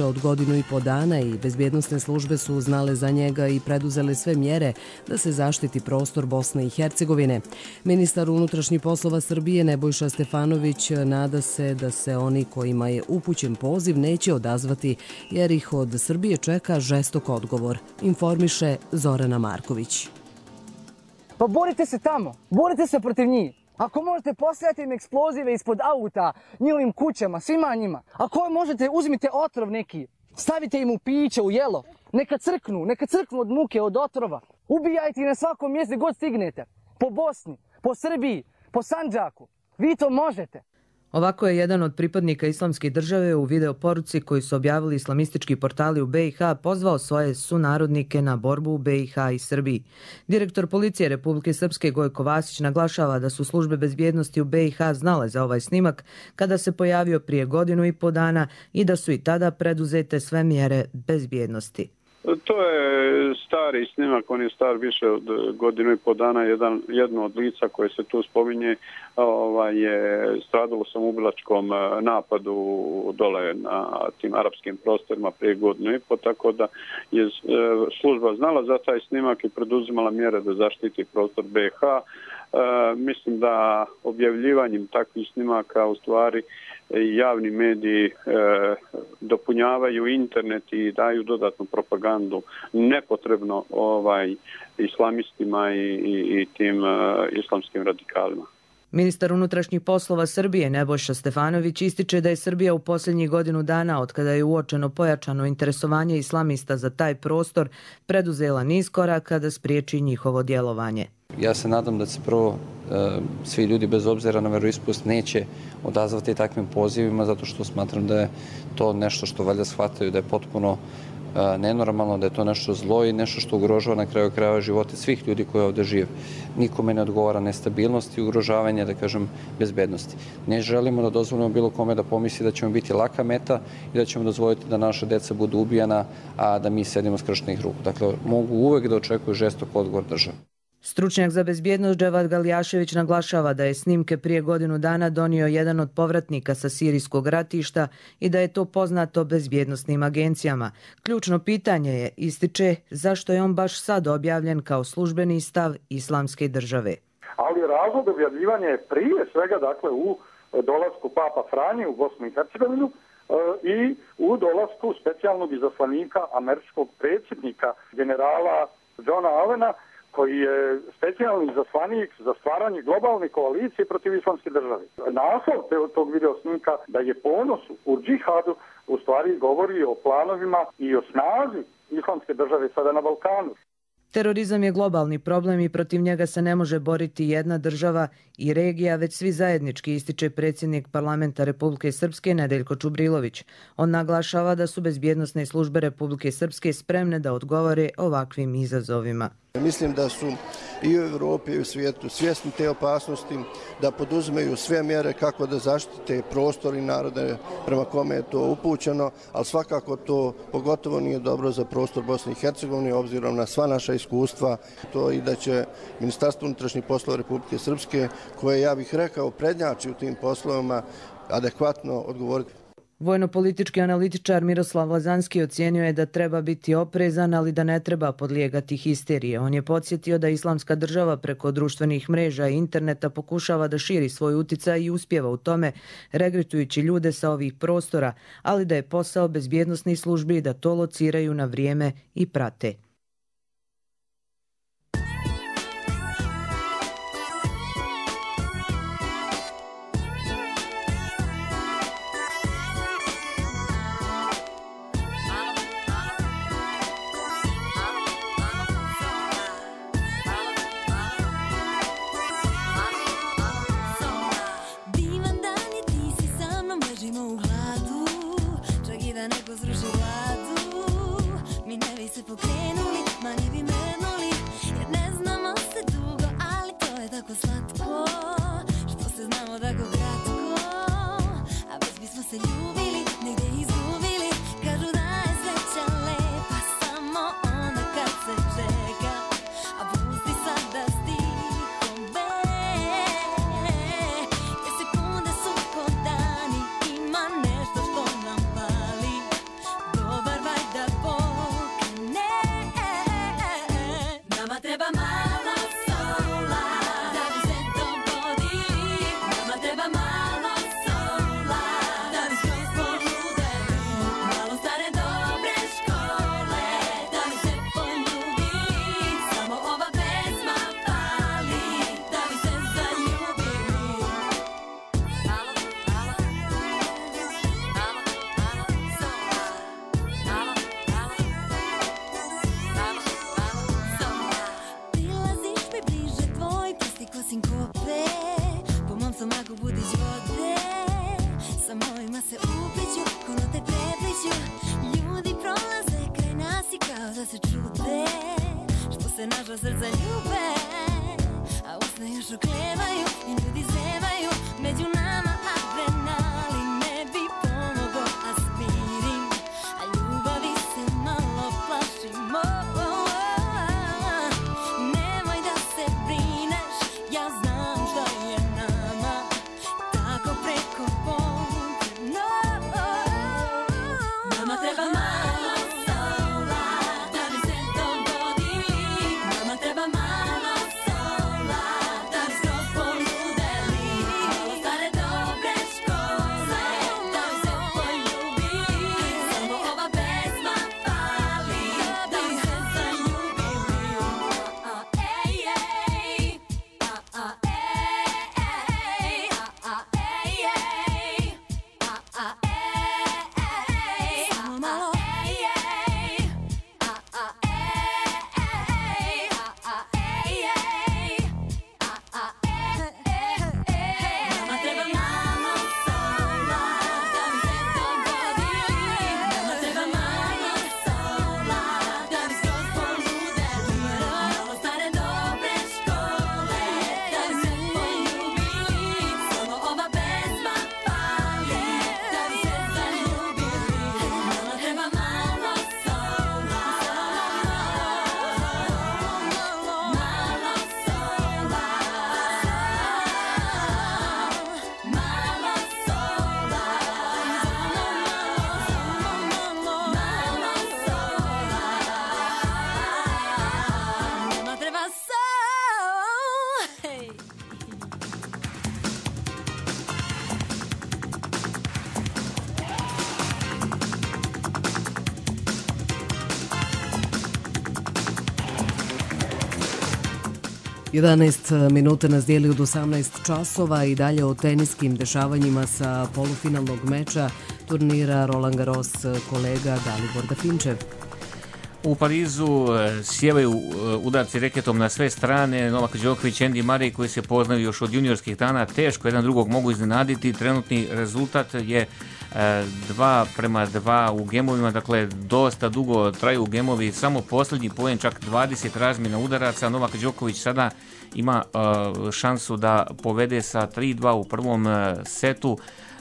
od 1,5 godina i bezbjednosne službe su znale za njega i preduzele sve mjere da se zaštiti prostor Bosne i Hercegovine. Ministar unutrašnjih poslova Srbije Nebojša Stefanović nada se da se oni kojima je upućen poziv neće odazvati jer ih od Srbije čeka žestok odgovor, informiše Zorana Marković. Pa borite se tamo, borite se protiv njih. Ako možete postaviti im eksplozive ispod auta, njihovim kućama, svima njima. Ako možete, uzmite otrov neki, stavite im u piće, u jelo. Neka crknu od muke, od otrova. Ubijajte ih na svakom mjestu gdje god stignete. Po Bosni, po Srbiji, po Sandžaku. Vi to možete. Ovako je jedan od pripadnika Islamske države u videoporuci koji su objavili islamistički portali u BiH pozvao svoje sunarodnike na borbu u BiH i Srbiji. Direktor policije Republike Srpske Gojko Vasić naglašava da su službe bezbjednosti u BiH znale za ovaj snimak kada se pojavio prije 1,5 dana i da su i tada preduzete sve mjere bezbjednosti. To je stari snimak, on je star više od 1,5 dana. Jedno od lica koje se tu spominje je stradalo samoubilačkom napadu dole na tim arapskim prostorima prije 1,5 godina, tako da je služba znala za taj snimak i preduzimala mjere da zaštiti prostor BiH. Mislim da objavljivanjem takvih snimaka u stvari javni mediji dopunjavaju internet i daju dodatnu propagandu nepotrebno islamistima i tim islamskim radikalima. Ministar unutrašnjih poslova Srbije Nebojša Stefanović ističe da je Srbija u posljednjih 1 godina, od kada je uočeno pojačano interesovanje islamista za taj prostor, preduzela niz koraka da spriječi njihovo djelovanje. Ja se nadam da se prvo svi ljudi bez obzira na veroispovest neće odazvati takvim pozivima, zato što smatram da je to nešto što valjda shvataju da je potpuno nenormalno, da je to nešto zlo i nešto što ugrožava na kraju krajeva živote svih ljudi koji ovdje žive. Nikome ne odgovara nestabilnost i ugrožavanje, da kažem, bezbednosti. Ne želimo da dozvolimo bilo kome da pomisli da ćemo biti laka meta i da ćemo dozvoliti da naša deca budu ubijana, a da mi sedimo skrštenih ruku. Dakle, mogu uvek da očekuju žestok odgovor države. Stručnjak za bezbjednost Dževad Galjašević naglašava da je snimke prije 1 dana donio jedan od povratnika sa sirijskog ratišta i da je to poznato bezbjednosnim agencijama. Ključno pitanje je, ističe, zašto je on baš sad objavljen kao službeni stav Islamske države. Ali razlog objavljivanja je prije svega dakle u dolasku Papa Franje u Bosnu i Hercegovinu i u dolasku specijalnog izaslanika američkog predsjednika generala Johna Allena, koji je specijalni izaslanik za stvaranje globalne koalicije protiv islamske države. Naslov tog video snimka da je ponos u džihadu u stvari govori o planovima i o snazi islamske države sada na Balkanu. Terorizam je globalni problem i protiv njega se ne može boriti jedna država i regija, već svi zajednički, ističe predsjednik parlamenta Republike Srpske Nedeljko Čubrilović. On naglašava da su bezbjednosne službe Republike Srpske spremne da odgovore ovakvim izazovima. Mislim da su i u Evropi i u svijetu svjesni te opasnosti, da poduzimaju sve mjere kako da zaštite prostor i narode prema kome je to upućeno, ali svakako to pogotovo nije dobro za prostor Bosne i Hercegovine, obzirom na sva naša iskustva. To i da će Ministarstvo unutrašnjih poslova Republike Srpske, koje, ja bih rekao, prednjači u tim poslovima, adekvatno odgovoriti. Vojno-politički analitičar Miroslav Lazanski ocijenio je da treba biti oprezan, ali da ne treba podlijegati histerije. On je podsjetio da Islamska država preko društvenih mreža i interneta pokušava da širi svoj uticaj i uspjeva u tome, regrutujući ljude sa ovih prostora, ali da je posao bezbjednosnih službi da to lociraju na vrijeme i prate. vode, što se naša srca ljube, a usne još oklevaju i ljudi zevaju, među nama adrenalin ne bi pomogo, aspirin, a ljubavi se malo plašimo. Nemoj da se brineš, ja znam šta je nama, tako preko potrebno. Nama treba malo sola, da bi se dogodi. Nama treba malo sola, da bi skroz poludeli. Malo stare dobre škole, da bi se poljubili. Samo ova pesma pali, da bi se zaljubili. Ej, ej, samo malo. Nama treba malo sola, da bi se dogodili. Nama treba malo sola, da bi skroz poludeli. Malo stare dobre škole, da bi se poljubili. Samo ova pesma pali, da bi se zaljubili. Nama treba malo sola, malo sola. Nama treba sol. Hej. 11 minuta nas dijeli od 18 časova i dalje o teniskim dešavanjima sa polufinalnog meča turnira Roland Garros, kolega Dalibor Dafinčev. U Parizu sjevaju udarci reketom na sve strane. Novak Đoković, Andy Murray koji se poznaju još od juniorskih dana, teško jedan drugog mogu iznenaditi. Trenutni rezultat je 2:2 u gemovima, dakle dosta dugo traju gemovi, samo posljednji poen, čak 20 razmjena udaraca. Novak Đoković sada ima šansu da povede sa 3:2 u prvom setu.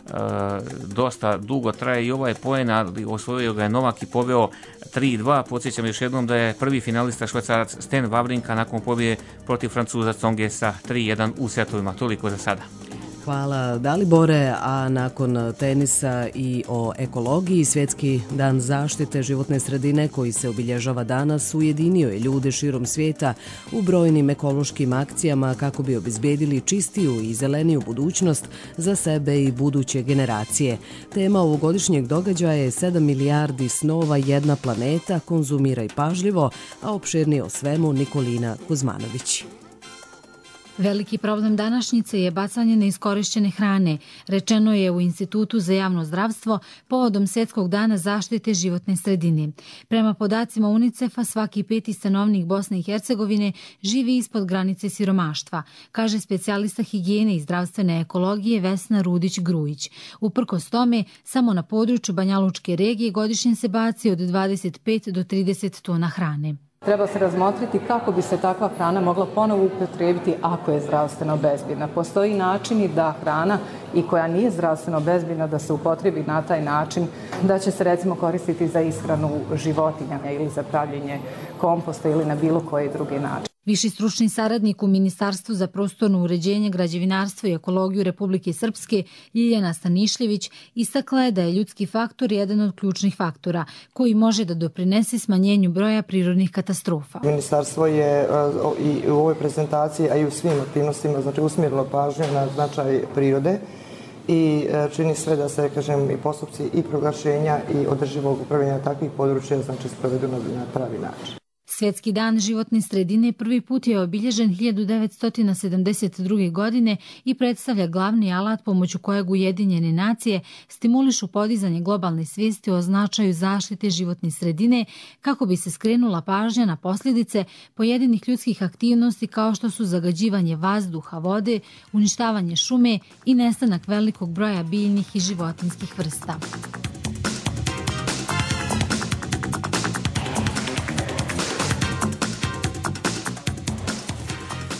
Dosta dugo traje i ovaj poen, ali osvojio ga je Novak i poveo 3:2. Podsjećam još jednom da je prvi finalista Švajcarac Stan Wawrinka nakon pobjede protiv Francuza Tsonge sa 3:1 u setovima. Toliko za sada. Hvala Dalibore, a nakon tenisa i o ekologiji, Svjetski dan zaštite životne sredine koji se obilježava danas ujedinio je ljude širom svijeta u brojnim ekološkim akcijama kako bi obezbedili čistiju i zeleniju budućnost za sebe i buduće generacije. Tema ovogodišnjeg događaja je 7 milijardi snova, jedna planeta, konzumiraj pažljivo, a opširnije o svemu Nikolina Kuzmanović. Veliki problem današnjice je bacanje neiskorišćene hrane, rečeno je u Institutu za javno zdravstvo povodom Svjetskog dana zaštite životne sredine. Prema podacima UNICEF-a, svaki 5. stanovnik Bosne i Hercegovine živi ispod granice siromaštva, kaže specijalista higijene i zdravstvene ekologije Vesna Rudić-Grujić. Uprkos tome, samo na području Banjalučke regije godišnje se baci od 25 do 30 tona hrane. Treba se razmotriti kako bi se takva hrana mogla ponovo upotrijebiti ako je zdravstveno bezbjedna. Postoji načini da hrana i koja nije zdravstveno bezbjedna da se upotrebi na taj način da će se recimo koristiti za ishranu životinja ili za pravljenje komposta ili na bilo koji drugi način. Viši stručni saradnik u Ministarstvu za prostorno uređenje, građevinarstvo i ekologiju Republike Srpske Ljiljana Stanišljević istakla je da je ljudski faktor jedan od ključnih faktora koji može da doprinese smanjenju broja prirodnih katastrofa. Ministarstvo je i u ovoj prezentaciji, a i u svim aktivnostima usmjerilo pažnju na značaj prirode i čini sve da se, i postupci i proglašenja i održivog upravljanja takvih područja sprovedu na pravi način. Svjetski dan životne sredine prvi put je obilježen 1972. godine i predstavlja glavni alat pomoću kojeg Ujedinjene nacije stimulišu podizanje globalne svijesti o značaju zaštite životne sredine kako bi se skrenula pažnja na posljedice pojedinih ljudskih aktivnosti kao što su zagađivanje vazduha, vode, uništavanje šume i nestanak velikog broja biljnih i životinjskih vrsta.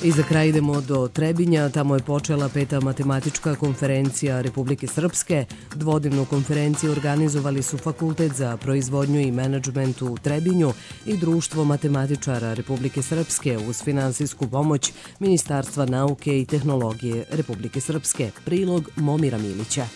I za kraj idemo do Trebinja, tamo je počela 5. matematička konferencija Republike Srpske. Dvodnevnu konferenciju organizovali su Fakultet za proizvodnju i menadžment u Trebinju i Društvo matematičara Republike Srpske uz finansijsku pomoć Ministarstva nauke i tehnologije Republike Srpske. Prilog Momira Milića.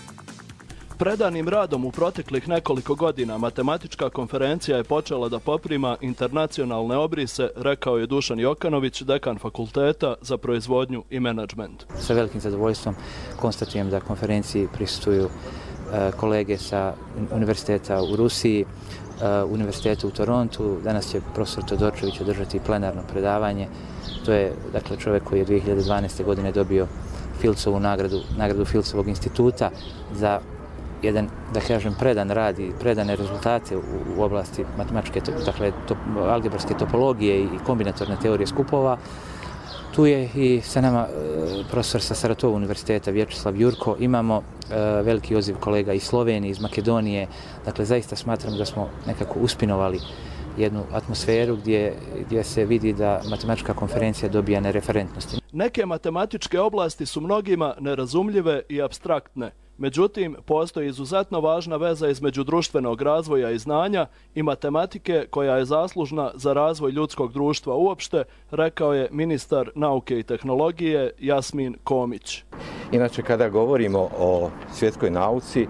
Predanim radom u proteklih nekoliko godina matematička konferencija je počela da poprima internacionalne obrise, rekao je Dušan Jokanović, dekan Fakulteta za proizvodnju i menadžment. Sa velikim zadovoljstvom konstatujem da konferenciji prisustvuju kolege sa univerziteta u Rusiji, univerziteta u Torontu. Danas će profesor Todorčević održati plenarno predavanje. To je dakle čovjek koji je 2012. godine dobio Filcovu nagradu Filcovog instituta za jedan, da kažem, predan rad i predane rezultate u oblasti matematičke, dakle, algebarske topologije i kombinatorne teorije skupova. Tu je i sa nama profesor sa Saratovog univerziteta Vječislav Jurko. Imamo veliki odziv kolega iz Slovenije, iz Makedonije. Dakle, zaista smatram da smo nekako uspinovali jednu atmosferu gdje se vidi da matematička konferencija dobija na referentnosti. Neke matematičke oblasti su mnogima nerazumljive i apstraktne. Međutim, postoji izuzetno važna veza između društvenog razvoja i znanja i matematike koja je zaslužna za razvoj ljudskog društva uopšte, rekao je ministar nauke i tehnologije Jasmin Komić. Inače, kada govorimo o svjetskoj nauci,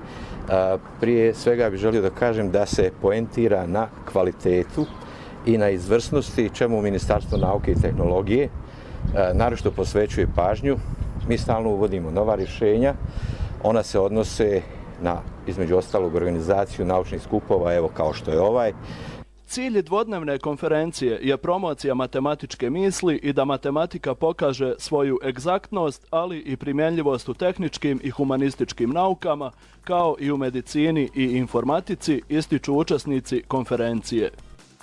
prije svega bih želio da kažem da se poentira na kvalitetu i na izvrsnosti, čemu Ministarstvo nauke i tehnologije naročito posvećuje pažnju. Mi stalno uvodimo nova rješenja. Ona se odnose na, između ostalog, organizaciju naučnih skupova, evo kao što je ovaj. Cilj dvodnevne konferencije je promocija matematičke misli i da matematika pokaže svoju egzaktnost, ali i primjenljivost u tehničkim i humanističkim naukama, kao i u medicini i informatici, ističu učesnici konferencije.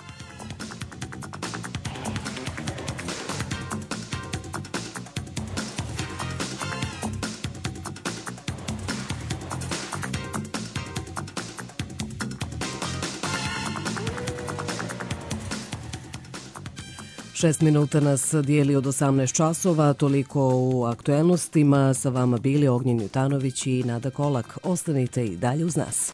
Šest minuta nas dijeli od 18 časova, toliko u aktuelnostima. Sa vama bili Ognjen Jutanović i Nada Kolak. Ostanite i dalje uz nas.